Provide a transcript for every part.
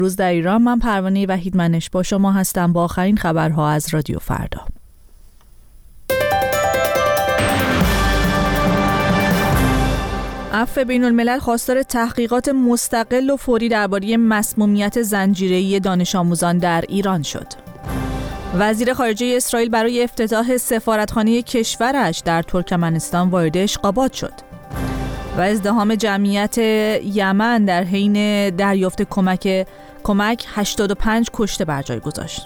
روز در ایران. من پروانه وحیدمنش با شما هستم با آخرین خبرها از رادیو فردا. عفو بین‌الملل خواستار تحقیقات مستقل و فوری درباره مسمومیت زنجیره‌ای دانش آموزان در ایران شد. وزیر خارجه اسرائیل برای افتتاح سفارتخانه کشورش در ترکمنستان وارد اشغابات شد. و ازدحام جمعیت یمن در حین دریافت کمک 85 کشته بر جای گذاشت.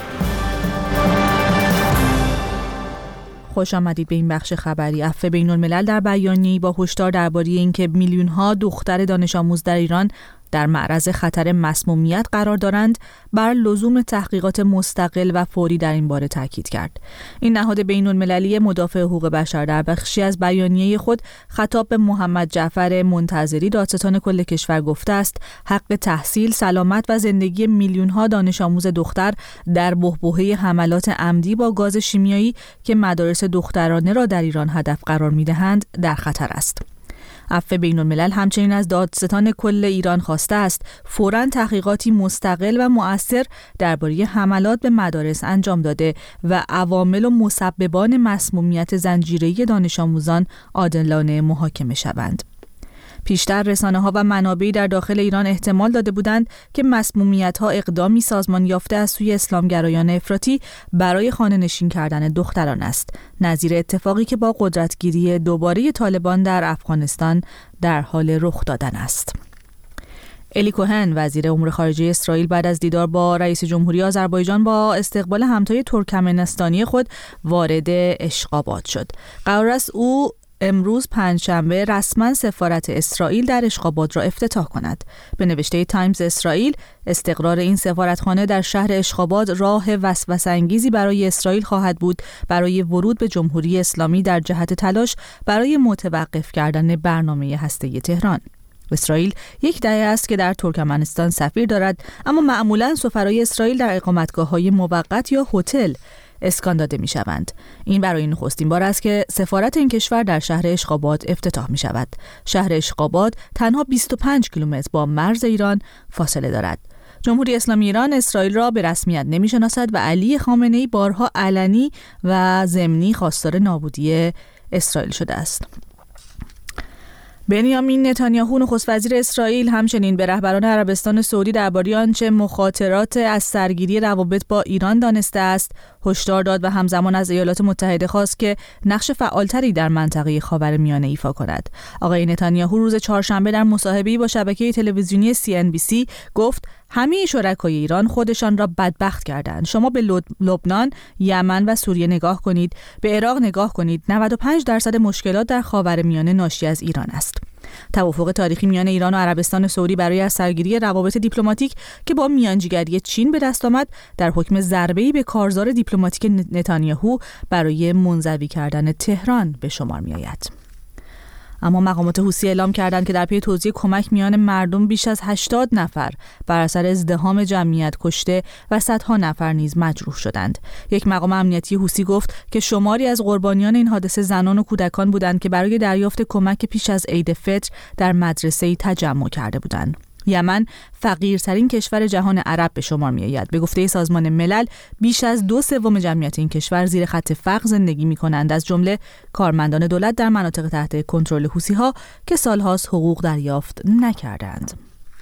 خوش آمدید به این بخش خبری. عفو بین‌الملل در بیانیه‌ای با هشدار درباره اینکه میلیون‌ها دختر دانش آموز در ایران در معرض خطر مسمومیت قرار دارند، بر لزوم تحقیقات مستقل و فوری در این باره تاکید کرد. این نهاد بین‌المللی مدافع حقوق بشر در بخشی از بیانیه خود خطاب به محمد جعفر منتظری دادستان کل کشور گفته است حق تحصیل، سلامت و زندگی میلیون‌ها دانش آموز دختر در بحبوحه حملات عمدی با گاز شیمیایی که مدارس دخترانه را در ایران هدف قرار می‌دهند در خطر است. عفو بین‌الملل همچنین از دادستان کل ایران خواسته است فوراً تحقیقاتی مستقل و مؤثر درباره حملات به مدارس انجام داده و عوامل و مسببان مسمومیت زنجیره‌ای دانش آموزان عادلانه محاکمه شوند. پیشتر رسانه‌ها و منابعی در داخل ایران احتمال داده بودند که مسمومیت‌ها اقدامی سازمان یافته از سوی اسلامگرایان افراطی برای خانه‌نشین کردن دختران است، نظیر اتفاقی که با قدرتگیری دوباره طالبان در افغانستان در حال رخ دادن است. الی کوهن وزیر امور خارجه اسرائیل بعد از دیدار با رئیس جمهوری آذربایجان با استقبال همتای ترکمنستانی خود وارد اشغابات شد. قرار است او امروز پنجشنبه رسما سفارت اسرائیل در اشغابات را افتتاح کند. به نوشته تایمز اسرائیل، استقرار این سفارتخانه در شهر اشغابات راه وسوسه‌انگیزی برای اسرائیل خواهد بود برای ورود به جمهوری اسلامی در جهت تلاش برای متوقف کردن برنامه هسته‌ای تهران. اسرائیل یک دهه است که در ترکمنستان سفیر دارد، اما معمولاً سفرای اسرائیل در اقامتگاه‌های موقت یا هتل اسکان داده می شوند. این برای نخستین بار است که سفارت این کشور در شهر اشغابات افتتاح می شود. شهر اشغابات تنها 25 کیلومتر با مرز ایران فاصله دارد. جمهوری اسلامی ایران اسرائیل را به رسمیت نمی شناسد و علی خامنه‌ای بارها علنی و ضمنی خواستار نابودی اسرائیل شده است. بنیامین نتانیاهو نخست وزیر اسرائیل همچنین به رهبران عربستان سعودی درباره آنچه مخاطرات از سرگیری روابط با ایران دانسته است هشدار داد و همزمان از ایالات متحده خواست که نقش فعالتری در منطقه خاورمیانه ایفا کند. آقای نتانیاهو روز چهارشنبه در مصاحبه‌ای با شبکه تلویزیونی CNBC گفت همه شرکای ایران خودشان را بدبخت کردند. شما به لبنان، یمن و سوریه نگاه کنید، به عراق نگاه کنید. 95% مشکلات در خاورمیانه ناشی از ایران است. توافق تاریخی میان ایران و عربستان سعودی برای از سرگیری روابط دیپلماتیک که با میانجیگری چین به دست آمد در حکم ضربه‌ای به کارزار دیپلماتیک نتانیاهو برای منزوی کردن تهران به شمار می‌آید. اما مقامات حوثی اعلام کردند که در پی توزیع کمک میان مردم بیش از 80 نفر بر اثر ازدحام جمعیت کشته و صدها نفر نیز مجروح شدند. یک مقام امنیتی حوثی گفت که شماری از قربانیان این حادثه زنان و کودکان بودند که برای دریافت کمک پیش از عید فطر در مدرسه‌ای تجمع کرده بودند. یمن فقیرترین کشور جهان عرب به شمار می‌آید. به گفته سازمان ملل بیش از 2/3 جمعیت این کشور زیر خط فقر زندگی می‌کنند، از جمله کارمندان دولت در مناطق تحت کنترل حوثی‌ها که سال‌هاست حقوق دریافت نکردند.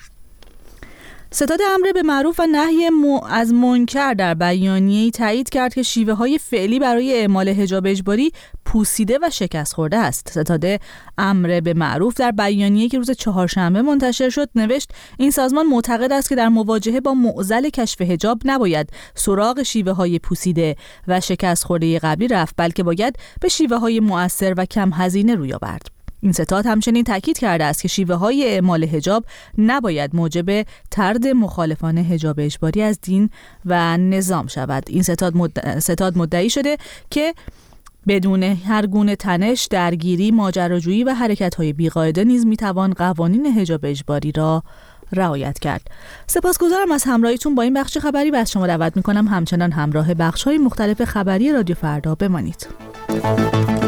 ستاد امر به معروف و نهی از منکر در بیانیه‌ای تایید کرد که شیوه‌های فعلی برای اعمال حجاب اجباری پوسیده و شکست خورده است. ستاد امر به معروف در بیانیه‌ای که روز چهارشنبه منتشر شد نوشت این سازمان معتقد است که در مواجهه با معضل کشف حجاب نباید سراغ شیوه‌های پوسیده و شکست خورده قبلی رفت، بلکه باید به شیوه‌های مؤثر و کم هزینه روی آورد. این ستاد همچنین تاکید کرده است که شیوه‌های اعمال حجاب نباید موجب طرد مخالفان حجاب اجباری از دین و نظام شود. این ستاد مدعی شده که بدون هر گونه تنش، درگیری، ماجراجویی و حرکت‌های بی‌قاعده نیز می‌توان قوانین حجاب اجباری را رعایت کرد. سپاسگزارم از همراهیتون با این بخش خبری و از شما دعوت می‌کنم همچنان همراه بخش‌های مختلف خبری رادیو فردا بمانید.